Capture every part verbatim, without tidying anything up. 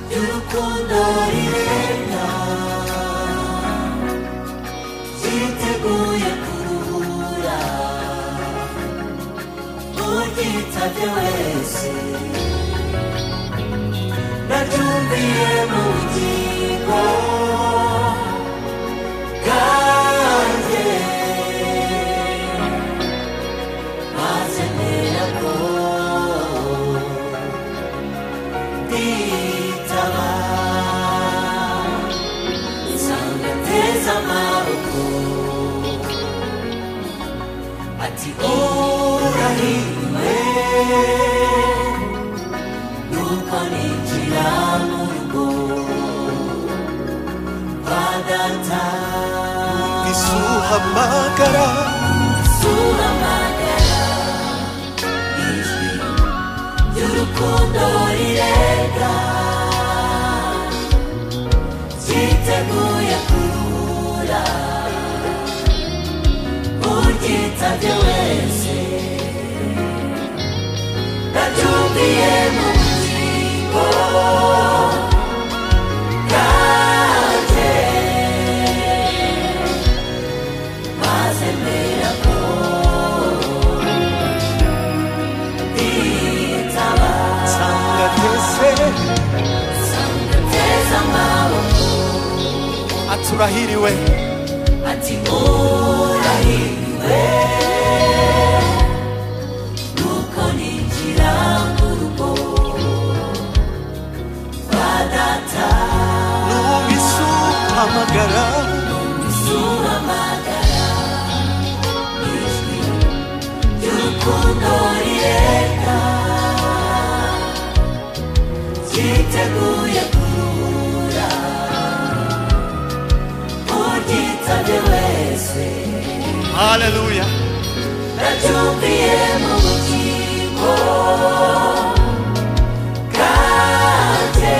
y'urukundo rirenga ryiteguye kuruhura uryitabye wese naryumviye mu bugingo bwanjye maze mera ko nditaba nsanga nteze amaboko ati urahiriwe nuko ninjira mu rugo kwa data isuhamagara isuhamagara ijwi ry'urukundo rirenga ryiteguye kuruhura uryitabye wese naryumviye mu bugingo bwanjye maze mera ko nditaba nsanga nteze nsanga nteze amaboko ati urahiriwe ati urahiriwe nuko ninjira mu rugo kwa data numvise uhamagara isuhamagara ijwi ry'urukundo rirenga ryiteguye kuruhura uryitabye wese haleluya naryumviye mu bugingo bwanjye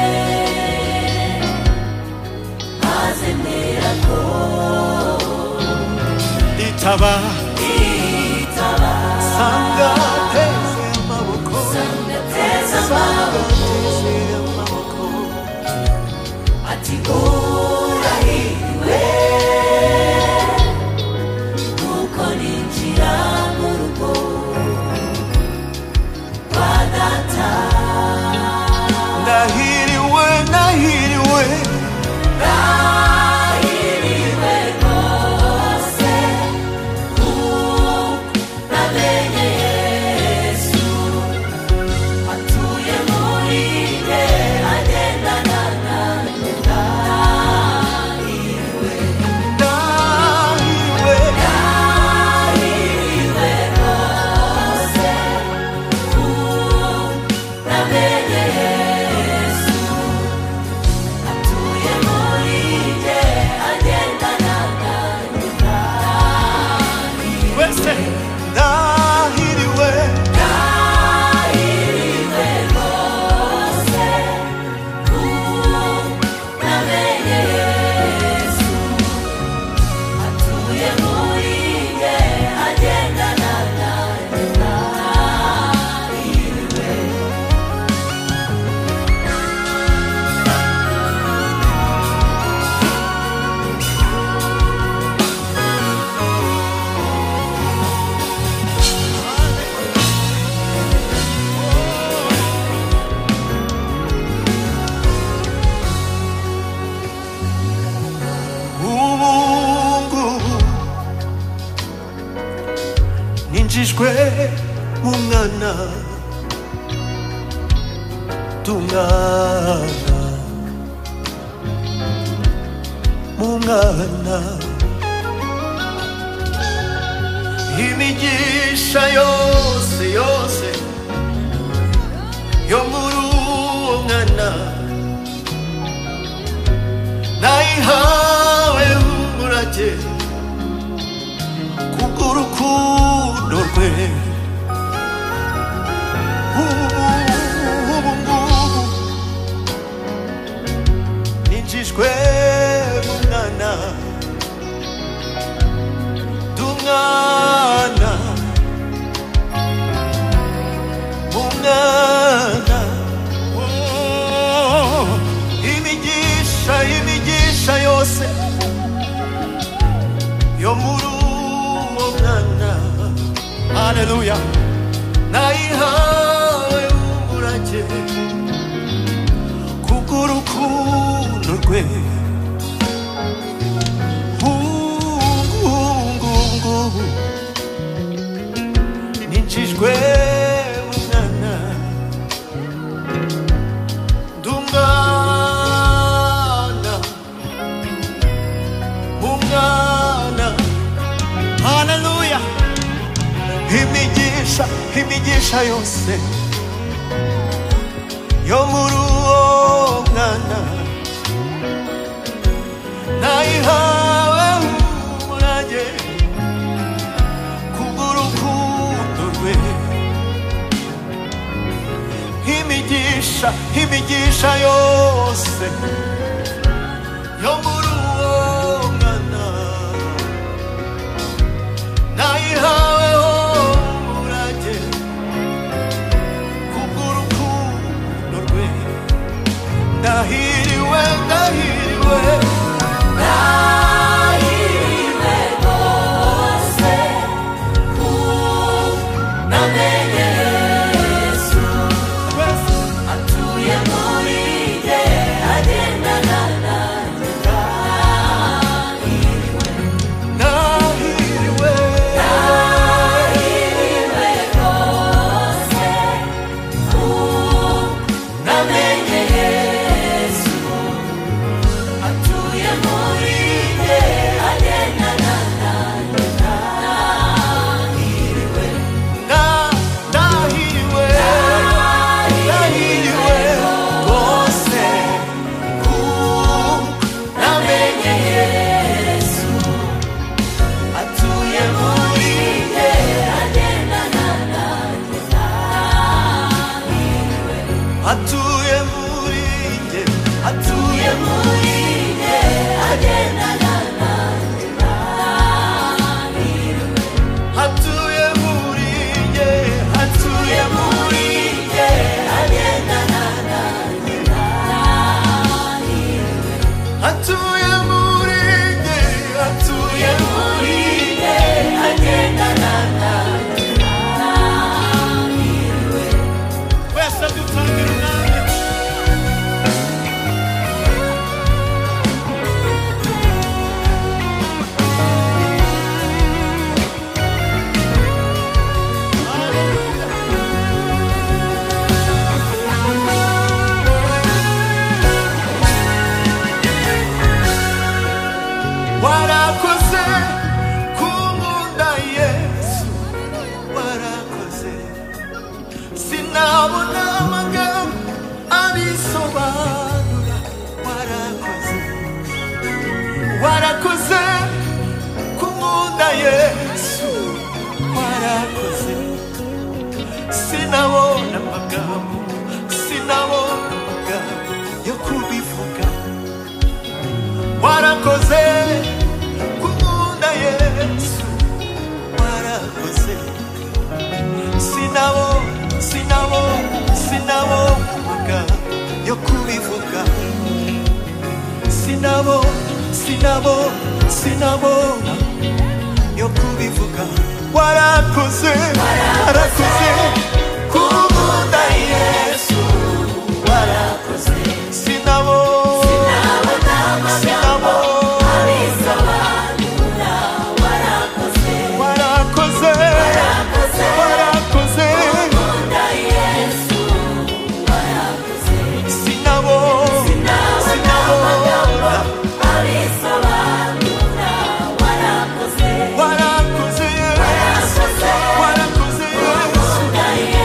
maze mera ko nditaba nditaba nsanga nteze amaboko nsanga nteze nsanga amaboko nteze amaboko ati urahiriwe nuko ninjira mu rugo kwa data ndahiriwe ndahiriwe ndahiriwe rwose kuko namenye Yesu atuye muri njye agendana nanjye ndahiriwe ndahiriwe ndahiriwe rwose kuko namenye Yesu atuye muri njye agendana nanjye ndahiriwe wese ndahiriwe ndahiriwe rwose kuko namenye Yesu atuye muri njye agendana nanjye ndahiriwe ubungubu ninjijwe mu mwana tumwana mu mwana imigisha yose yose yo muri uwo mwana nayihawe umurage kubw'urukundo rwe ubu ngubu ninjijwe mu mwana dumwana mu mwana oh. yose yo muri uwo mwana. Haleluya. Nayihawe umurage kubw'urukundo rwe. Ngubu ninjijwe mu mwana, ndumwana mu mwana. Haleluya. Imigisha, imigisha yose yo muri uwo mwana nayihawe umurage kubw'urukundo rwe. Imigisha, imigisha yose yo muri uwo mwana nayihawe umurage kubw'urukundo rwe. Ndahiriwe, ndahiriwe, Nahiriwe rwose ko namenye Yesu, atuye muri njye, agendana nanjye. ndahiriwe, Nahiriwe, nahiriwe rwose ko namenye Yesu, atuye muri njye, agendana nanjye. Nahiriwe, nda- ndahiriwe, ndahiriwe rwose ko namenye Yesu, atuye muri njye, agendana nanjye. Nahiriwe, atuye muri njye, atuye muri njye, agendana nanjye. Nahiriwe, atuye muri njye, atuye atuye muri njye, agendana nanjye. Nahiriwe, atuye muri njye, atuye atuye muri njye, agendana nanjye. Nahiriwe, wese dutangira umwanya. Warakoze kumunda Yesu, warakoze sinabona amagambo abisobanura. Warakoze, warakoze kumunda Yesu, warakoze sinabona amagambo, sinabona amagambo yo kubivuga. Warakoze kumunda Yesu, warakoze sinabona, sinabona, sinabona amagambo yo kubivuga. Sinabona, sinabona, sinabona yo kubivuga. Warakoze, warakoze kumunda Yesu, warakoze, sinabona, sinabona amagambo sinabona. abisobanura. Warakoze, Warakoze, warakoze, warakoze ukunda Yesu. Warakoze, sinabona, sinabona sinabona. amagambo abisobanura. Warakoze, Warakoze, warakoze, warakoze ukunda Yesu.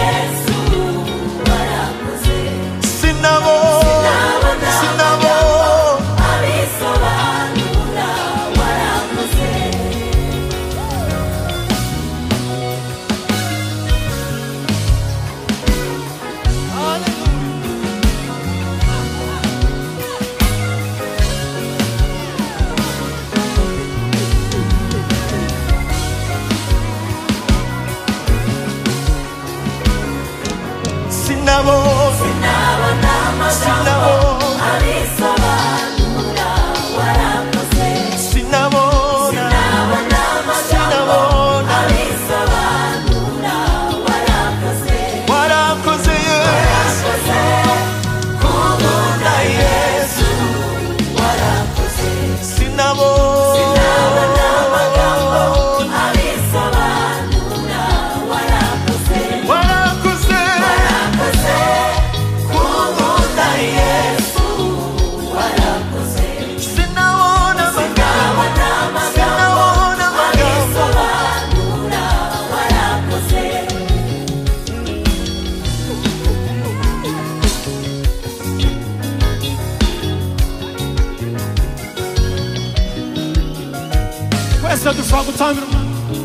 wese dushobora gutambira Umwami.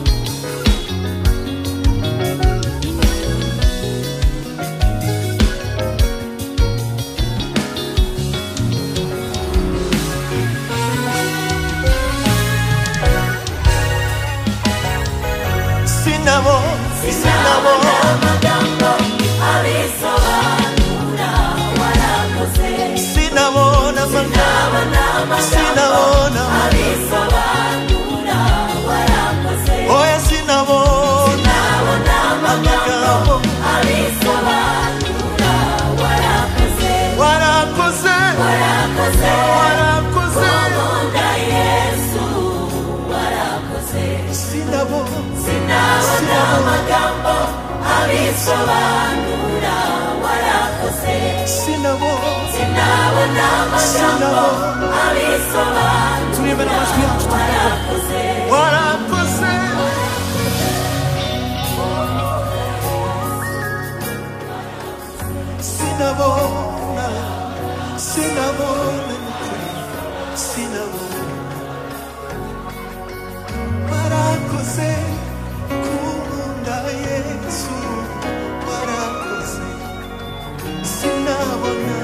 Sinabo, sinabo, amagambo abisobanura warakoze sinabona amagambo, sinabona abisobanura warakoze oya sinabona amagambo, abisobanura warakoze warakoze, warakoze warakoze, Ukunda Yesu warakoze sinabona, sinabona amagambo abisobanura warakoze sinabona, sinabona amagambo abisobanura Turirimbe n'amajwi yacu warakoze warakoze, sinabona, sinabona, sinabona, warakoze, kunda Yesu, warakoze, sinabona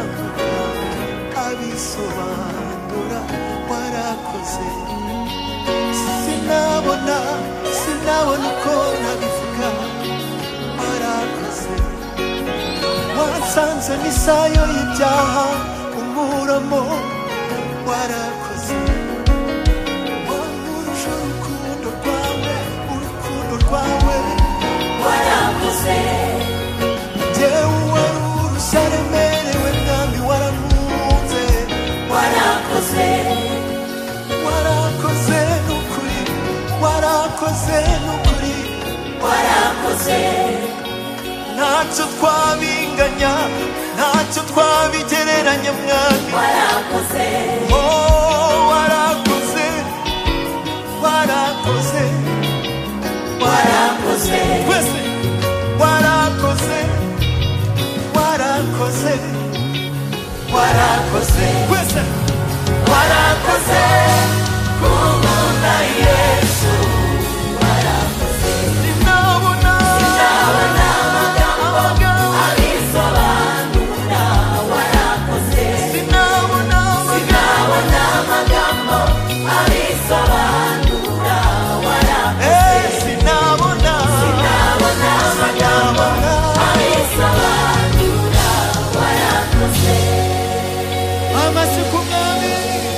abisobanura, warakoze, sinabona, sinabona uko nabivuga, warakoze, wasanze n'isayo y'ibyaha umuramo, warakoze, wamurusha urukundo rwawe, urukundo rwawe, warakoze jyewe wari urushya remerewe mwami waramunze, warakoze warakoze n'ukuri, warakoze n'ukuri, warakoze ntacyo twabinganya, ntacyo twabigereranya mwami, warakoze oh warakoze, warakoze, warakoze twese warakoze, warakoze, warakoze, twese warakoze Ukunda Yesu warakoze sinabona sinabona amagambo amagambo, abisobanura warakoze sinabona sinabona amagambo abisobanura warakoze eh sinabona sinabona amagambo abisobanura warakoze amasiku mwami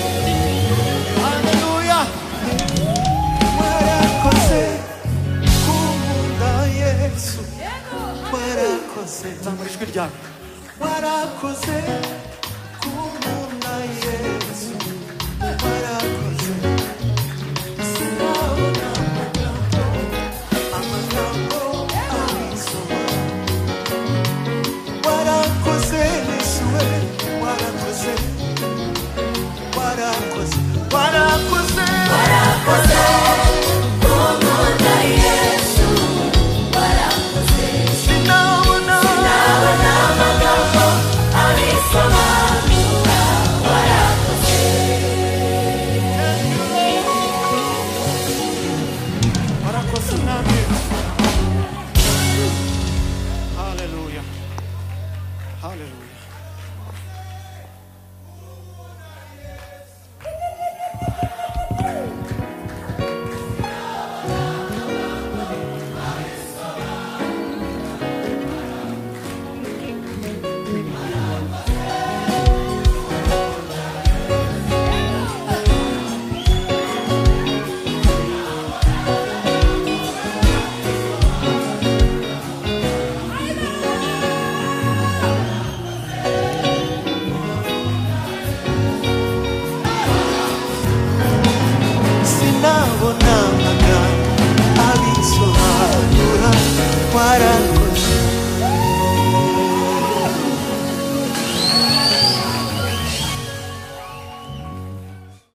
haleluya warakoze, kunda Yesu, warakoze, zamura ijwi ryawe warakoze,